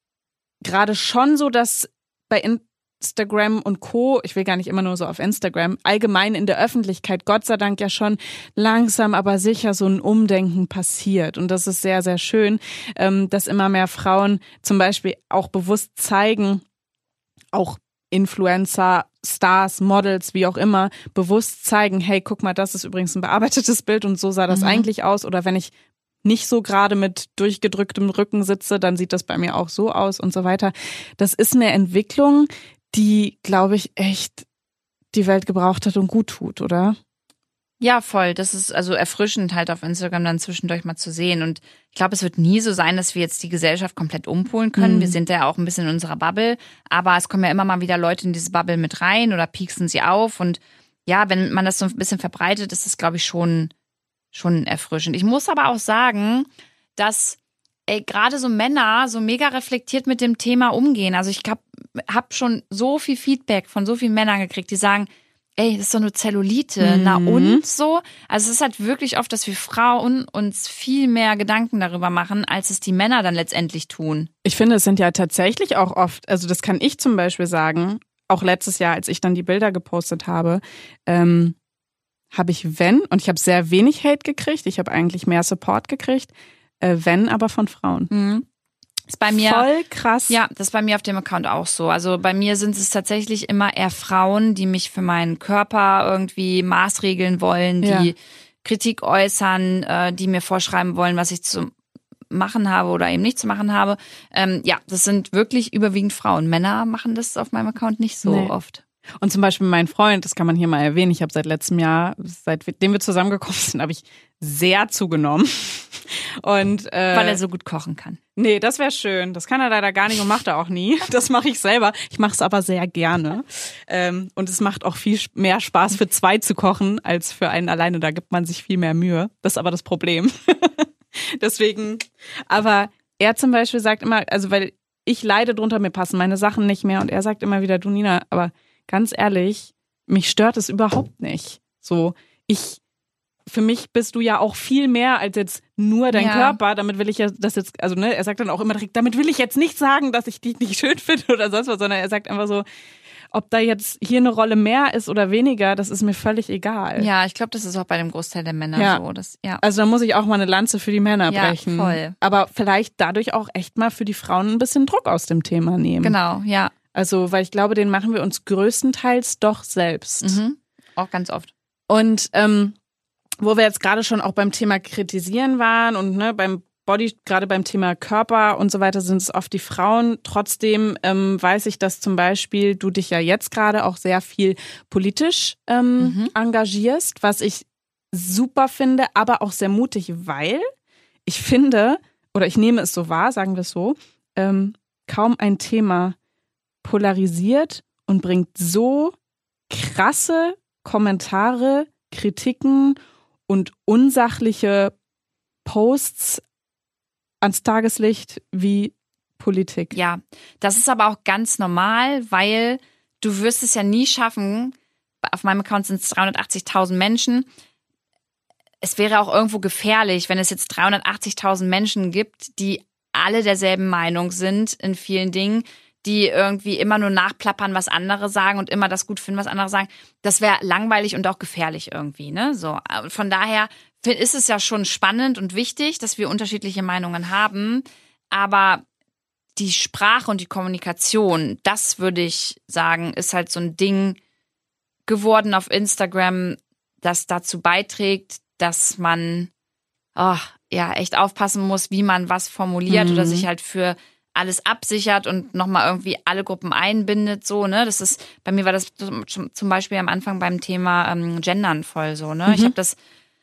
gerade schon so, dass bei Instagram und Co., ich will gar nicht immer nur so auf Instagram, allgemein in der Öffentlichkeit, Gott sei Dank ja schon langsam, aber sicher so ein Umdenken passiert. Und das ist sehr, sehr schön, dass immer mehr Frauen zum Beispiel auch bewusst zeigen, auch Influencer, Stars, Models, wie auch immer, bewusst zeigen, hey, guck mal, das ist übrigens ein bearbeitetes Bild und so sah das eigentlich aus. Oder wenn ich nicht so gerade mit durchgedrücktem Rücken sitze, dann sieht das bei mir auch so aus und so weiter. Das ist eine Entwicklung, die, glaube ich, echt die Welt gebraucht hat und gut tut, oder?
Ja, voll. Das ist also erfrischend halt auf Instagram dann zwischendurch mal zu sehen. Und ich glaube, es wird nie so sein, dass wir jetzt die Gesellschaft komplett umpolen können. Wir sind ja auch ein bisschen in unserer Bubble. Aber es kommen ja immer mal wieder Leute in diese Bubble mit rein oder pieksen sie auf. Und ja, wenn man das so ein bisschen verbreitet, ist das, glaube ich, schon erfrischend. Ich muss aber auch sagen, dass gerade so Männer so mega reflektiert mit dem Thema umgehen. Also ich hab schon so viel Feedback von so vielen Männern gekriegt, die sagen, das ist doch nur Zellulite, na und so. Also es ist halt wirklich oft, dass wir Frauen uns viel mehr Gedanken darüber machen, als es die Männer dann letztendlich tun.
Ich finde, es sind ja tatsächlich auch oft, also das kann ich zum Beispiel sagen, auch letztes Jahr, als ich dann die Bilder gepostet habe, habe ich und ich habe sehr wenig Hate gekriegt, ich habe eigentlich mehr Support gekriegt, aber von Frauen.
Ist bei mir
voll krass.
Ja, das ist bei mir auf dem Account auch so. Also bei mir sind es tatsächlich immer eher Frauen, die mich für meinen Körper irgendwie maßregeln wollen, die Kritik äußern, die mir vorschreiben wollen, was ich zu machen habe oder eben nicht zu machen habe. Das sind wirklich überwiegend Frauen. Männer machen das auf meinem Account nicht so oft.
Und zum Beispiel mein Freund, das kann man hier mal erwähnen, ich habe seit letztem Jahr, seitdem wir zusammengekommen sind, habe ich sehr zugenommen. Und,
weil er so gut kochen kann.
Nee, das wäre schön. Das kann er leider gar nicht und macht er auch nie. Das mache ich selber. Ich mache es aber sehr gerne. Und es macht auch viel mehr Spaß, für zwei zu kochen, als für einen alleine. Da gibt man sich viel mehr Mühe. Das ist aber das Problem. Deswegen, aber er zum Beispiel sagt immer, also weil ich leide drunter, mir passen meine Sachen nicht mehr. Und er sagt immer wieder, du Nina, aber ganz ehrlich, mich stört es überhaupt nicht. So, für mich bist du ja auch viel mehr als jetzt nur dein Körper. Damit will ich ja das jetzt, also er sagt dann auch immer direkt, damit will ich jetzt nicht sagen, dass ich dich nicht schön finde oder sonst was, sondern er sagt einfach so, ob da jetzt hier eine Rolle mehr ist oder weniger, das ist mir völlig egal.
Ja, ich glaube, das ist auch bei dem Großteil der Männer so.
Also da muss ich auch mal eine Lanze für die Männer brechen.
Ja, voll.
Aber vielleicht dadurch auch echt mal für die Frauen ein bisschen Druck aus dem Thema nehmen.
Genau, ja.
Also, weil ich glaube, den machen wir uns größtenteils doch selbst.
Auch ganz oft.
Und wo wir jetzt gerade schon auch beim Thema Kritisieren waren und beim Body, gerade beim Thema Körper und so weiter, sind es oft die Frauen. Trotzdem weiß ich, dass zum Beispiel du dich ja jetzt gerade auch sehr viel politisch engagierst, was ich super finde, aber auch sehr mutig, weil ich finde, oder ich nehme es so wahr, sagen wir es so, kaum ein Thema polarisiert und bringt so krasse Kommentare, Kritiken und unsachliche Posts ans Tageslicht wie Politik.
Ja, das ist aber auch ganz normal, weil du wirst es ja nie schaffen, auf meinem Account sind es 380.000 Menschen. Es wäre auch irgendwo gefährlich, wenn es jetzt 380.000 Menschen gibt, die alle derselben Meinung sind in vielen Dingen, die irgendwie immer nur nachplappern, was andere sagen und immer das gut finden, was andere sagen. Das wäre langweilig und auch gefährlich irgendwie, ne? So. Von daher ist es ja schon spannend und wichtig, dass wir unterschiedliche Meinungen haben. Aber die Sprache und die Kommunikation, das würde ich sagen, ist halt so ein Ding geworden auf Instagram, das dazu beiträgt, dass man echt aufpassen muss, wie man was formuliert oder sich halt für alles absichert und nochmal irgendwie alle Gruppen einbindet, so, ne? Das ist, bei mir war das zum Beispiel am Anfang beim Thema Gendern voll so, ne? Ich habe das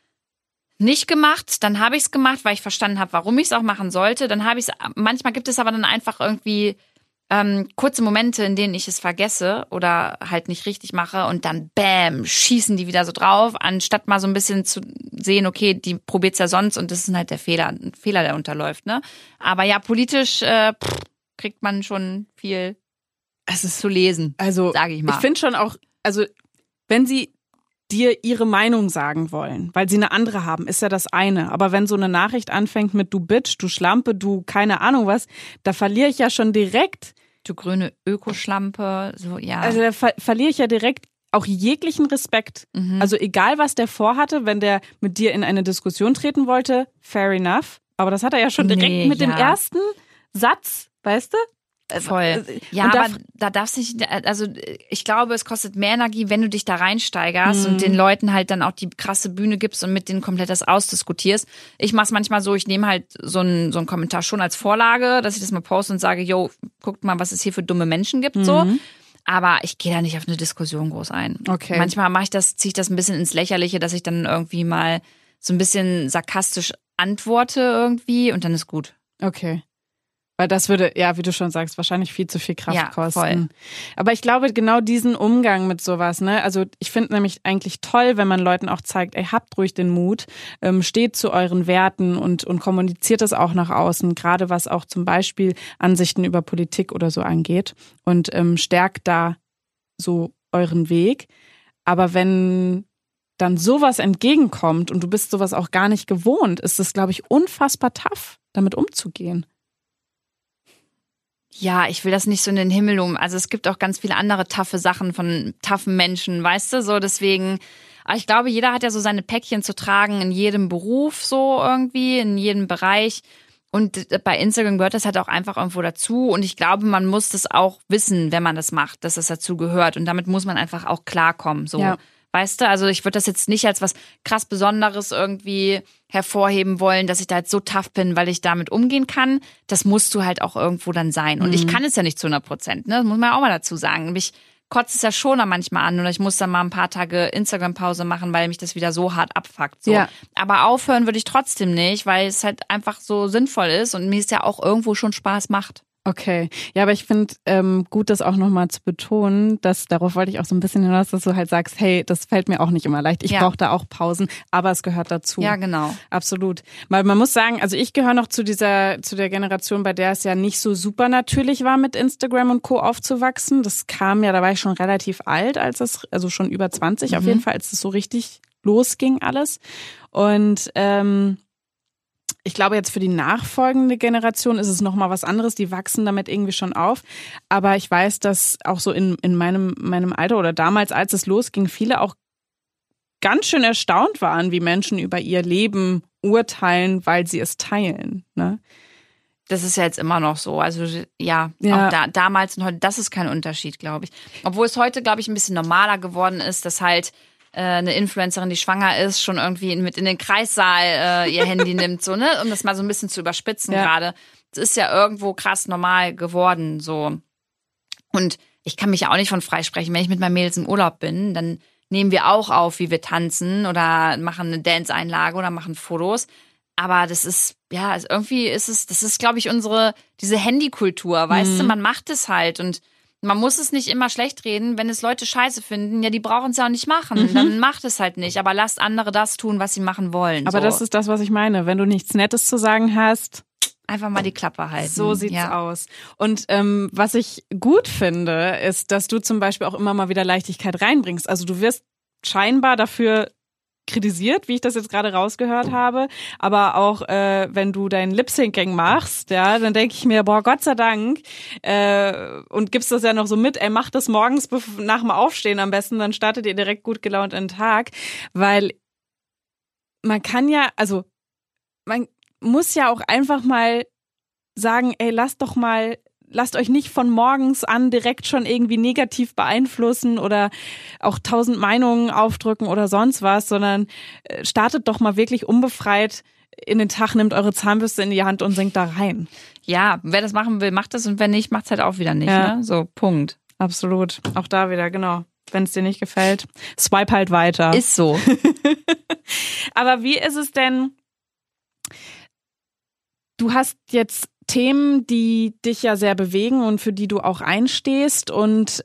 nicht gemacht, dann habe ich es gemacht, weil ich verstanden habe, warum ich es auch machen sollte. Dann habe ich es, manchmal gibt es aber dann einfach irgendwie kurze Momente, in denen ich es vergesse oder halt nicht richtig mache und dann bam, schießen die wieder so drauf, anstatt mal so ein bisschen zu sehen, okay, die probiert's ja sonst und das ist halt der Fehler, ein Fehler, der unterläuft, ne? Aber ja, politisch kriegt man schon viel zu lesen,
also,
sage ich mal.
Ich finde schon auch, also wenn sie dir ihre Meinung sagen wollen, weil sie eine andere haben, ist ja das eine. Aber wenn so eine Nachricht anfängt mit du Bitch, du Schlampe, du keine Ahnung was, da verliere ich ja schon direkt.
Du grüne Ökoschlampe, so, ja.
Also da verliere ich ja direkt auch jeglichen Respekt. Also egal, was der vorhatte, wenn der mit dir in eine Diskussion treten wollte, fair enough. Aber das hat er ja schon direkt mit dem ersten Satz, weißt du?
Voll. Ja, aber da darfst du nicht, also ich glaube, es kostet mehr Energie, wenn du dich da reinsteigerst und den Leuten halt dann auch die krasse Bühne gibst und mit denen komplett das ausdiskutierst. Ich mach's manchmal so, ich nehme halt so einen Kommentar schon als Vorlage, dass ich das mal poste und sage, yo, guckt mal, was es hier für dumme Menschen gibt, so. Aber ich gehe da nicht auf eine Diskussion groß ein.
Okay.
Manchmal ziehe ich das ein bisschen ins Lächerliche, dass ich dann irgendwie mal so ein bisschen sarkastisch antworte irgendwie und dann ist gut.
Okay. Weil das würde, ja, wie du schon sagst, wahrscheinlich viel zu viel Kraft kosten.
Voll.
Aber ich glaube, genau diesen Umgang mit sowas, ne, also ich finde nämlich eigentlich toll, wenn man Leuten auch zeigt, ey, habt ruhig den Mut, steht zu euren Werten und kommuniziert das auch nach außen, gerade was auch zum Beispiel Ansichten über Politik oder so angeht und stärkt da so euren Weg. Aber wenn dann sowas entgegenkommt und du bist sowas auch gar nicht gewohnt, ist es, glaube ich, unfassbar tough, damit umzugehen.
Ja, ich will das nicht so in den Himmel also es gibt auch ganz viele andere taffe Sachen von taffen Menschen, weißt du, so deswegen, aber ich glaube, jeder hat ja so seine Päckchen zu tragen in jedem Beruf so irgendwie, in jedem Bereich und bei Instagram gehört das halt auch einfach irgendwo dazu und ich glaube, man muss das auch wissen, wenn man das macht, dass das dazu gehört und damit muss man einfach auch klarkommen, so. Ja. Weißt du, also ich würde das jetzt nicht als was krass Besonderes irgendwie hervorheben wollen, dass ich da jetzt so tough bin, weil ich damit umgehen kann. Das musst du halt auch irgendwo dann sein. Und ich kann es ja nicht zu 100%, ne? Das muss man ja auch mal dazu sagen. Mich kotzt es ja schon manchmal an oder ich muss dann mal ein paar Tage Instagram-Pause machen, weil mich das wieder so hart abfuckt. So. Ja. Aber aufhören würde ich trotzdem nicht, weil es halt einfach so sinnvoll ist und mir es ja auch irgendwo schon Spaß macht.
Okay, ja, aber ich finde gut, das auch nochmal zu betonen, dass darauf wollte ich auch so ein bisschen hinaus, dass du halt sagst, hey, das fällt mir auch nicht immer leicht. Ich brauche da auch Pausen, aber es gehört dazu.
Ja, genau.
Absolut. Weil man muss sagen, also ich gehöre noch zu der Generation, bei der es ja nicht so super natürlich war, mit Instagram und Co. aufzuwachsen. Das kam ja, da war ich schon relativ alt, also schon über 20 auf jeden Fall, als es so richtig losging alles. Und ich glaube, jetzt für die nachfolgende Generation ist es nochmal was anderes. Die wachsen damit irgendwie schon auf. Aber ich weiß, dass auch so in meinem Alter oder damals, als es losging, viele auch ganz schön erstaunt waren, wie Menschen über ihr Leben urteilen, weil sie es teilen. Ne?
Das ist ja jetzt immer noch so. Also ja. Auch damals und heute, das ist kein Unterschied, glaube ich. Obwohl es heute, glaube ich, ein bisschen normaler geworden ist, dass halt eine Influencerin, die schwanger ist, schon irgendwie mit in den Kreissaal ihr Handy nimmt, so, ne, um das mal so ein bisschen zu überspitzen gerade. Das ist ja irgendwo krass normal geworden, so. Und ich kann mich ja auch nicht von freisprechen. Wenn ich mit meinen Mädels im Urlaub bin, dann nehmen wir auch auf, wie wir tanzen oder machen eine Dance-Einlage oder machen Fotos. Aber das ist, ja, irgendwie ist es, das ist, glaube ich, diese Handykultur, weißt du, man macht es halt und man muss es nicht immer schlecht reden, wenn es Leute scheiße finden, ja, die brauchen es ja auch nicht machen, dann macht es halt nicht, aber lasst andere das tun, was sie machen wollen.
Aber das ist das, was ich meine, wenn du nichts Nettes zu sagen hast,
einfach mal die Klappe halten.
So sieht's aus. Und was ich gut finde, ist, dass du zum Beispiel auch immer mal wieder Leichtigkeit reinbringst. Also du wirst scheinbar dafür kritisiert, wie ich das jetzt gerade rausgehört habe, aber auch wenn du dein Lip-Syncing machst, ja, dann denke ich mir, boah, Gott sei Dank, und gibst das ja noch so mit, mach das morgens nach dem Aufstehen am besten, dann startet ihr direkt gut gelaunt in den Tag, weil man kann ja, also man muss ja auch einfach mal sagen, lasst euch nicht von morgens an direkt schon irgendwie negativ beeinflussen oder auch 1000 Meinungen aufdrücken oder sonst was, sondern startet doch mal wirklich unbefreit in den Tag, nimmt eure Zahnbürste in die Hand und singt da rein.
Ja, wer das machen will, macht das und wer nicht, macht's halt auch wieder nicht.
Ja.
Ne? So, Punkt.
Absolut. Auch da wieder, genau. Wenn es dir nicht gefällt, swipe halt weiter.
Ist so.
Aber wie ist es denn, du hast jetzt Themen, die dich ja sehr bewegen und für die du auch einstehst und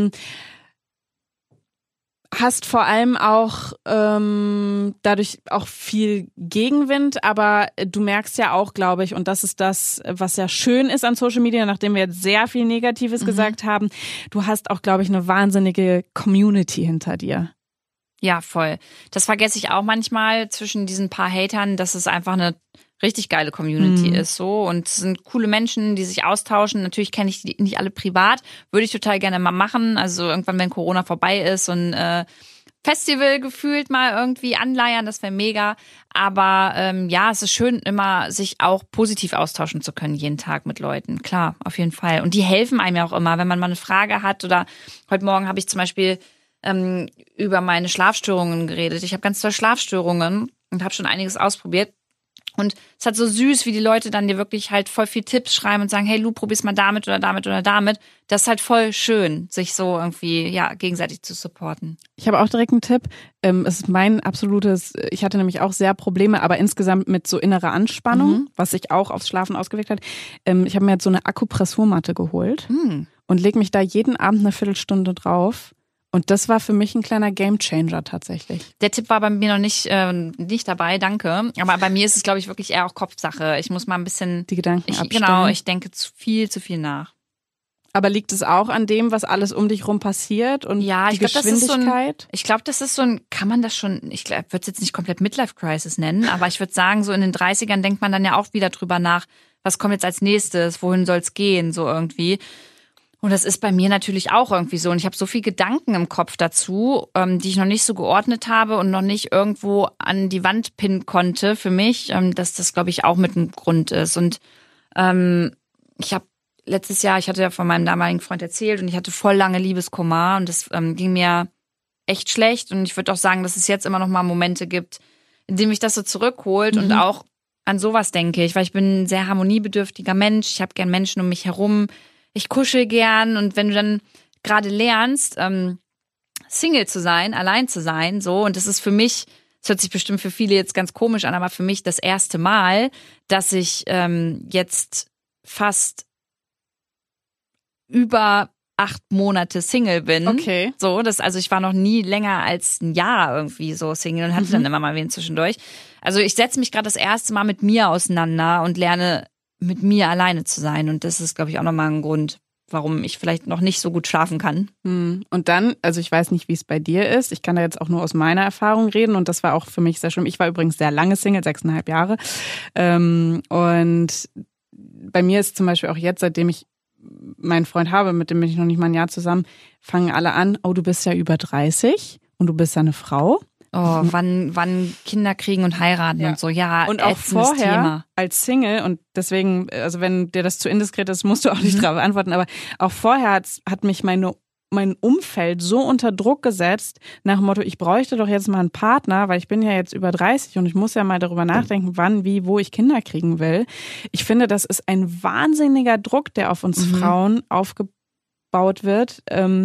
hast vor allem auch dadurch auch viel Gegenwind, aber du merkst ja auch, glaube ich, und das ist das, was ja schön ist an Social Media, nachdem wir jetzt sehr viel Negatives gesagt haben, du hast auch, glaube ich, eine wahnsinnige Community hinter dir.
Ja, voll. Das vergesse ich auch manchmal zwischen diesen paar Hatern, dass es einfach eine richtig geile Community ist so und es sind coole Menschen, die sich austauschen. Natürlich kenne ich die nicht alle privat, würde ich total gerne mal machen. Also irgendwann, wenn Corona vorbei ist und Festival gefühlt mal irgendwie anleiern, das wäre mega. Aber ja, es ist schön, immer sich auch positiv austauschen zu können, jeden Tag mit Leuten. Klar, auf jeden Fall. Und die helfen einem ja auch immer, wenn man mal eine Frage hat oder heute Morgen habe ich zum Beispiel über meine Schlafstörungen geredet. Ich habe ganz tolle Schlafstörungen und habe schon einiges ausprobiert. Und es ist halt so süß, wie die Leute dann dir wirklich halt voll viel Tipps schreiben und sagen, hey Lu, probier's mal damit oder damit oder damit. Das ist halt voll schön, sich so irgendwie ja gegenseitig zu supporten.
Ich habe auch direkt einen Tipp. Es ist mein absolutes, ich hatte nämlich auch sehr Probleme, aber insgesamt mit so innerer Anspannung, was sich auch aufs Schlafen ausgewirkt hat. Ich habe mir jetzt so eine Akupressurmatte geholt und lege mich da jeden Abend eine Viertelstunde drauf. Und das war für mich ein kleiner Gamechanger tatsächlich.
Der Tipp war bei mir noch nicht dabei, danke. Aber bei mir ist es, glaube ich, wirklich eher auch Kopfsache. Ich muss mal ein bisschen
die Gedanken abstellen.
Genau, ich denke zu viel nach.
Aber liegt es auch an dem, was alles um dich rum passiert und
ja,
die Geschwindigkeit?
Ich glaube, das ist so ein, kann man das schon, ich würde es jetzt nicht komplett Midlife-Crisis nennen, aber ich würde sagen, so in den 30ern denkt man dann ja auch wieder drüber nach, was kommt jetzt als nächstes, wohin soll es gehen, so irgendwie. Und das ist bei mir natürlich auch irgendwie so. Und ich habe so viel Gedanken im Kopf dazu, die ich noch nicht so geordnet habe und noch nicht irgendwo an die Wand pinnen konnte für mich, dass das, glaube ich, auch mit einem Grund ist. Und ich habe letztes Jahr, ich hatte ja von meinem damaligen Freund erzählt und ich hatte voll lange Liebeskummer und das ging mir echt schlecht. Und ich würde auch sagen, dass es jetzt immer noch mal Momente gibt, in denen mich das so zurückholt und auch an sowas denke ich, weil ich bin ein sehr harmoniebedürftiger Mensch. Ich habe gern Menschen um mich herum. Ich kuschel gern und wenn du dann gerade lernst, Single zu sein, allein zu sein, so, und das ist für mich, das hört sich bestimmt für viele jetzt ganz komisch an, aber für mich das erste Mal, dass ich jetzt fast über 8 Monate Single bin.
Okay.
So, also ich war noch nie länger als ein Jahr irgendwie so Single und hatte dann immer mal wen zwischendurch. Also ich setze mich gerade das erste Mal mit mir auseinander und lerne mit mir alleine zu sein. Und das ist, glaube ich, auch nochmal ein Grund, warum ich vielleicht noch nicht so gut schlafen kann.
Und dann, also ich weiß nicht, wie es bei dir ist. Ich kann da jetzt auch nur aus meiner Erfahrung reden. Und das war auch für mich sehr schlimm. Ich war übrigens sehr lange Single, 6,5 Jahre. Und bei mir ist zum Beispiel auch jetzt, seitdem ich meinen Freund habe, mit dem bin ich noch nicht mal ein Jahr zusammen, fangen alle an, oh, du bist ja über 30 und du bist ja eine Frau.
Oh, wann Kinder kriegen und heiraten und so, ja.
Und auch vorher Thema. Als Single, und deswegen, also wenn dir das zu indiskret ist, musst du auch nicht drauf antworten, aber auch vorher hat mich mein Umfeld so unter Druck gesetzt, nach dem Motto, ich bräuchte doch jetzt mal einen Partner, weil ich bin ja jetzt über 30 und ich muss ja mal darüber nachdenken, wann, wie, wo ich Kinder kriegen will. Ich finde, das ist ein wahnsinniger Druck, der auf uns Frauen aufgebaut wird.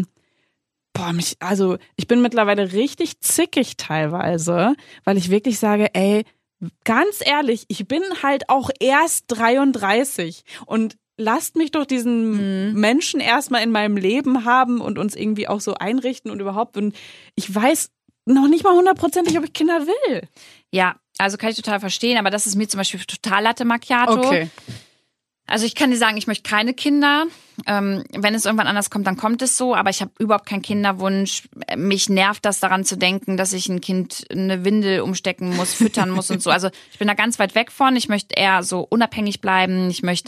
Ich bin mittlerweile richtig zickig teilweise, weil ich wirklich sage, ey, ganz ehrlich, ich bin halt auch erst 33 und lasst mich doch diesen Menschen erstmal in meinem Leben haben und uns irgendwie auch so einrichten und überhaupt. Und ich weiß noch nicht mal 100%, ob ich Kinder will.
Ja, also kann ich total verstehen, aber das ist mir zum Beispiel total Latte Macchiato.
Okay.
Also ich kann dir sagen, ich möchte keine Kinder. Wenn es irgendwann anders kommt, dann kommt es so. Aber ich habe überhaupt keinen Kinderwunsch. Mich nervt das, daran zu denken, dass ich ein Kind eine Windel umstecken muss, füttern muss und so. Also ich bin da ganz weit weg von. Ich möchte eher so unabhängig bleiben. Ich möchte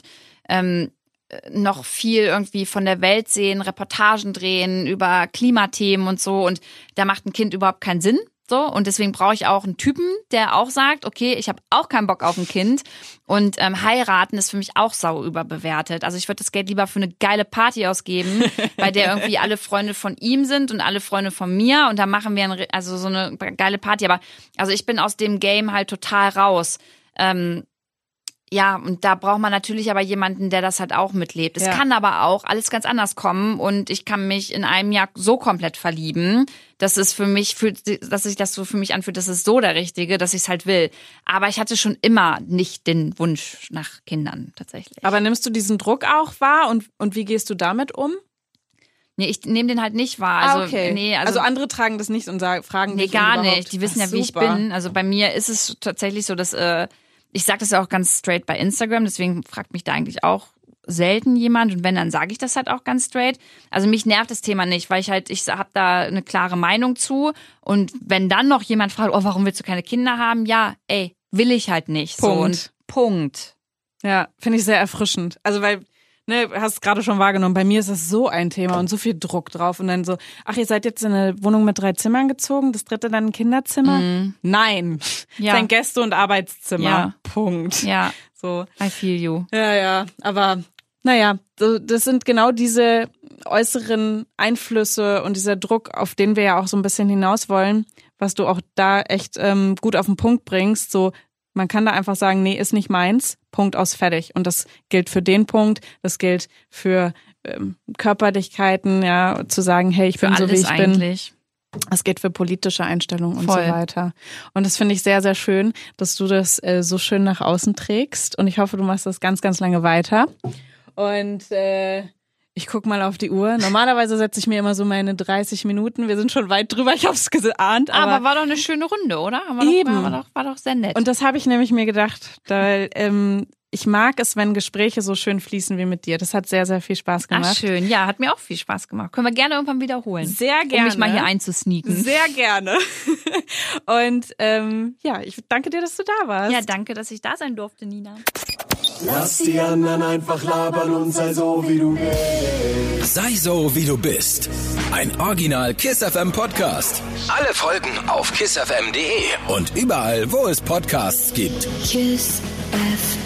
noch viel irgendwie von der Welt sehen, Reportagen drehen über Klimathemen und so. Und da macht ein Kind überhaupt keinen Sinn. So, und deswegen brauche ich auch einen Typen, der auch sagt, okay, ich habe auch keinen Bock auf ein Kind und heiraten ist für mich auch sau überbewertet. Also ich würde das Geld lieber für eine geile Party ausgeben, bei der irgendwie alle Freunde von ihm sind und alle Freunde von mir und da machen wir also so eine geile Party. Aber also ich bin aus dem Game halt total raus. Ja, und da braucht man natürlich aber jemanden, der das halt auch mitlebt. Es kann aber auch alles ganz anders kommen und ich kann mich in einem Jahr so komplett verlieben, dass es für mich dass sich das so für mich anfühlt, das ist so der Richtige, dass ich es halt will. Aber ich hatte schon immer nicht den Wunsch nach Kindern tatsächlich.
Aber nimmst du diesen Druck auch wahr und wie gehst du damit um?
Nee, ich nehme den halt nicht wahr. Also,
okay. Also andere tragen das nicht und fragen dich
gar
überhaupt.
nicht. Die wissen ja, wie ich bin. Also bei mir ist es tatsächlich so, dass ich sage das ja auch ganz straight bei Instagram, deswegen fragt mich da eigentlich auch selten jemand. Und wenn, dann sage ich das halt auch ganz straight. Also mich nervt das Thema nicht, weil ich habe da eine klare Meinung zu. Und wenn dann noch jemand fragt, oh, warum willst du keine Kinder haben? Ja, will ich halt nicht.
Punkt.
So, und Punkt.
Ja, finde ich sehr erfrischend. Also weil, hast gerade schon wahrgenommen, bei mir ist das so ein Thema und so viel Druck drauf. Und dann so, ach, ihr seid jetzt in eine Wohnung mit 3 Zimmern gezogen, das 3. dann ein Kinderzimmer? Nein, ja. Das ist ein Gäste- und Arbeitszimmer.
Ja.
Punkt.
Ja,
so.
I feel you.
Ja, aber naja, das sind genau diese äußeren Einflüsse und dieser Druck, auf den wir ja auch so ein bisschen hinaus wollen, was du auch da echt gut auf den Punkt bringst, so. Man kann da einfach sagen, nee, ist nicht meins, Punkt, aus, fertig. Und das gilt für den Punkt, das gilt für Körperlichkeiten, ja, zu sagen, hey, ich bin so, wie ich
eigentlich
bin. Das geht für politische Einstellungen und
Voll.
so weiter. Und das finde ich sehr, sehr schön, dass du das so schön nach außen trägst. Und ich hoffe, du machst das ganz, ganz lange weiter. Und ich guck mal auf die Uhr. Normalerweise setze ich mir immer so meine 30 Minuten. Wir sind schon weit drüber, ich habe es geahnt.
Aber war doch eine schöne Runde, oder? War doch sehr nett.
Und das habe ich nämlich mir gedacht, weil ich mag es, wenn Gespräche so schön fließen wie mit dir. Das hat sehr, sehr viel Spaß gemacht.
Ach, schön. Ja, hat mir auch viel Spaß gemacht. Können wir gerne irgendwann wiederholen.
Sehr gerne.
Um mich mal hier einzusneaken.
Sehr gerne. Und ich danke dir, dass du da warst.
Ja, danke, dass ich da sein durfte, Nina.
Lass die anderen einfach labern und sei so, wie du bist.
Sei so, wie du bist. Ein Original Kiss FM Podcast. Alle Folgen auf kissfm.de und überall, wo es Podcasts gibt.
Kiss FM.